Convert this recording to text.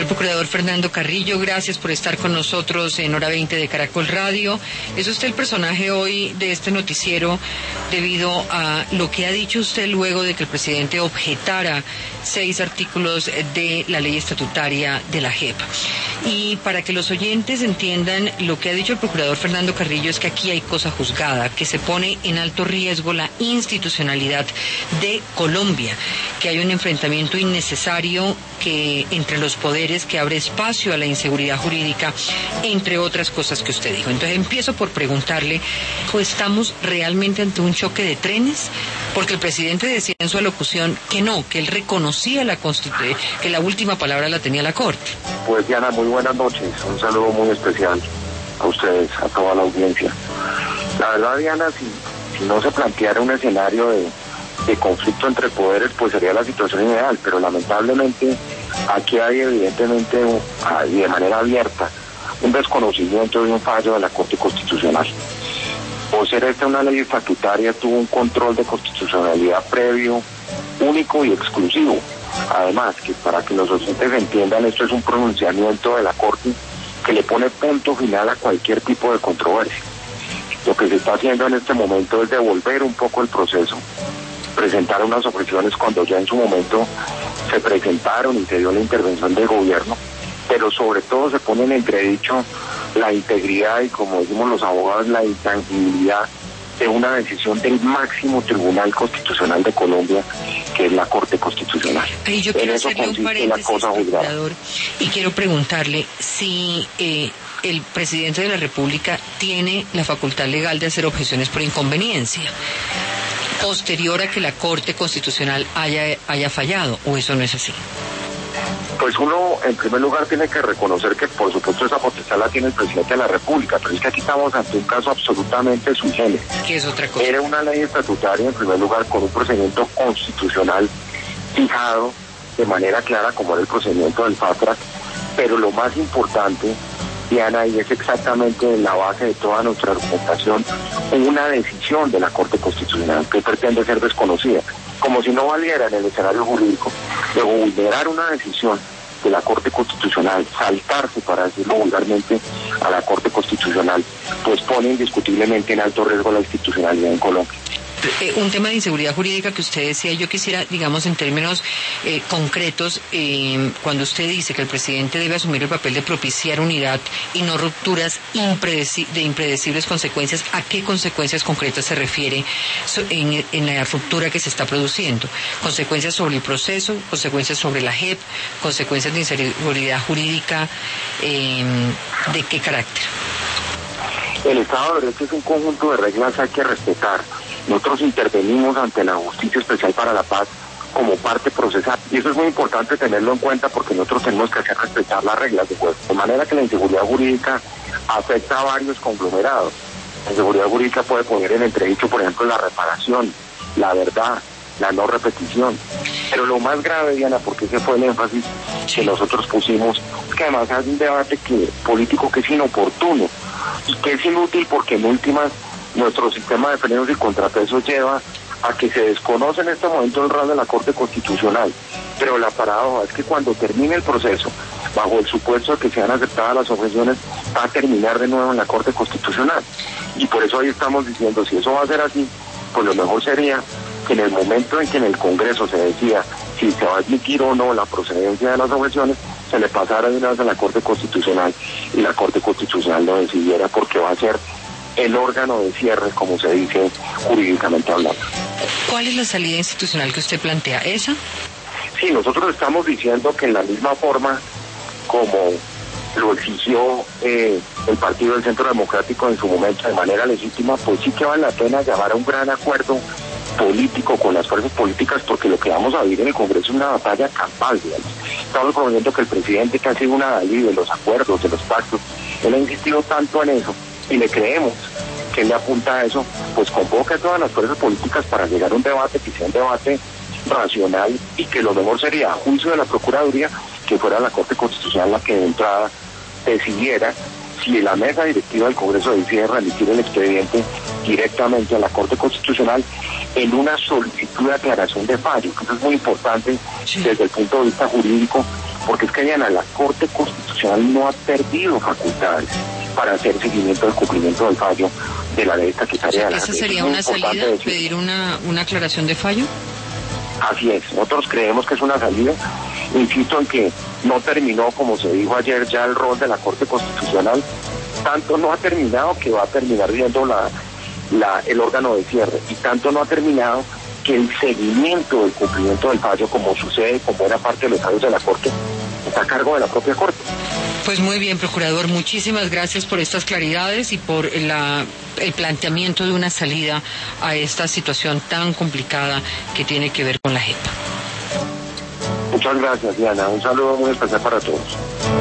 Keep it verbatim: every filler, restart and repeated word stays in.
Señor Procurador Fernando Carrillo, gracias por estar con nosotros en Hora veinte de Caracol Radio. Es usted el personaje hoy de este noticiero debido a lo que ha dicho usted luego de que el presidente objetara seis artículos de la ley estatutaria de la J E P. Y para que los oyentes entiendan, lo que ha dicho el Procurador Fernando Carrillo es que aquí hay cosa juzgada, que se pone en alto riesgo la institucionalidad de Colombia, que hay un enfrentamiento innecesario que entre los poderes que abre espacio a la inseguridad jurídica, entre otras cosas que usted dijo. Entonces empiezo por preguntarle, ¿estamos realmente ante un choque de trenes? Porque el presidente decía en su alocución que no, que él reconocía la Constitución, que la última palabra la tenía la Corte. Pues Diana, muy buenas noches, un saludo muy especial a ustedes, a toda la audiencia. La verdad, Diana, si, si no se planteara un escenario de, de conflicto entre poderes, pues sería la situación ideal, pero lamentablemente aquí hay evidentemente y de manera abierta un desconocimiento de un fallo de la Corte Constitucional. Por ser esta una ley estatutaria, tuvo un control de constitucionalidad previo, único y exclusivo. Además, que para que los oyentes entiendan, esto es un pronunciamiento de la Corte que le pone punto final a cualquier tipo de controversia. Lo que se está haciendo en este momento es devolver un poco el proceso, presentar unas objeciones cuando ya en su momento se presentaron y se dio la intervención del gobierno, pero sobre todo se pone en entredicho la integridad y, como decimos los abogados, la intangibilidad de una decisión del máximo Tribunal Constitucional de Colombia, que es la Corte Constitucional. Y yo quiero hacerle un paréntesis, procurador, y quiero preguntarle si eh, el presidente de la República tiene la facultad legal de hacer objeciones por inconveniencia, posterior a que la Corte Constitucional haya, haya fallado, ¿o eso no es así? Pues uno, en primer lugar, tiene que reconocer que, por supuesto, esa potestad la tiene el presidente de la República, pero es que aquí estamos ante un caso absolutamente sui generis. ¿Qué es otra cosa? Era una ley estatutaria, en primer lugar, con un procedimiento constitucional fijado de manera clara, como era el procedimiento del Fast Track, pero lo más importante, Diana, y es exactamente la base de toda nuestra argumentación, una decisión de la Corte Constitucional que pretende ser desconocida, como si no valiera en el escenario jurídico, de vulnerar una decisión de la Corte Constitucional, saltarse, para decirlo vulgarmente, a la Corte Constitucional, pues pone indiscutiblemente en alto riesgo la institucionalidad en Colombia. Eh, un tema de inseguridad jurídica que usted decía, yo quisiera, digamos, en términos eh, concretos, eh, cuando usted dice que el presidente debe asumir el papel de propiciar unidad y no rupturas impredeci- de impredecibles consecuencias, ¿a qué consecuencias concretas se refiere so, en, en la ruptura que se está produciendo? ¿Consecuencias sobre el proceso? ¿Consecuencias sobre la J E P? ¿Consecuencias de inseguridad jurídica? Eh, ¿De qué carácter? El Estado de Derecho es un conjunto de reglas que hay que respetar. Nosotros intervenimos ante la Justicia Especial para la Paz como parte procesal, y eso es muy importante tenerlo en cuenta, porque nosotros tenemos que hacer respetar las reglas de juego, de manera que la inseguridad jurídica afecta a varios conglomerados. La inseguridad jurídica puede poner en entredicho, por ejemplo, la reparación, la verdad, la no repetición. Pero lo más grave, Diana, porque ese fue el énfasis que nosotros pusimos, es que además hay un debate que, político que es inoportuno y que es inútil, porque en últimas nuestro sistema de frenos y contrapesos lleva a que se desconoce en este momento el rol de la Corte Constitucional. Pero la paradoja es que cuando termine el proceso, bajo el supuesto de que sean aceptadas las objeciones, va a terminar de nuevo en la Corte Constitucional. Y por eso hoy estamos diciendo, si eso va a ser así, pues lo mejor sería que en el momento en que en el Congreso se decida si se va a admitir o no la procedencia de las objeciones, se le pasara de una vez a la Corte Constitucional y la Corte Constitucional lo decidiera, porque va a ser el órgano de cierre, como se dice jurídicamente hablando. ¿Cuál es la salida institucional que usted plantea? ¿Esa? Sí, nosotros estamos diciendo que en la misma forma como lo exigió eh, el Partido del Centro Democrático en su momento de manera legítima, pues sí que vale la pena llamar a un gran acuerdo político con las fuerzas políticas, porque lo que vamos a vivir en el Congreso es una batalla campal, digamos. Estamos proponiendo que el presidente, que ha sido una Dalí de los acuerdos, de los pactos, él ha insistido tanto en eso, y le creemos que él le apunta a eso, pues convoca a todas las fuerzas políticas para llegar a un debate que sea un debate racional, y que lo mejor sería, a juicio de la Procuraduría, que fuera la Corte Constitucional la que de entrada decidiera si la mesa directiva del Congreso decide remitir el expediente directamente a la Corte Constitucional en una solicitud de aclaración de fallo, que eso es muy importante sí. desde el punto de vista jurídico, porque es que Diana, la Corte Constitucional no ha perdido facultades para hacer seguimiento del cumplimiento del fallo de la ley estatutaria. O sea, ¿esa sería una salida, decir. pedir una, una aclaración de fallo? Así es, nosotros creemos que es una salida. Insisto en que no terminó, como se dijo ayer, ya el rol de la Corte Constitucional. Tanto no ha terminado que va a terminar viendo la, la, el órgano de cierre, y tanto no ha terminado que el seguimiento del cumplimiento del fallo, como sucede con buena parte de los fallos de la Corte, está a cargo de la propia Corte. Pues muy bien, procurador, muchísimas gracias por estas claridades y por la, el planteamiento de una salida a esta situación tan complicada que tiene que ver con la JEP. Muchas gracias, Diana. Un saludo muy especial para todos.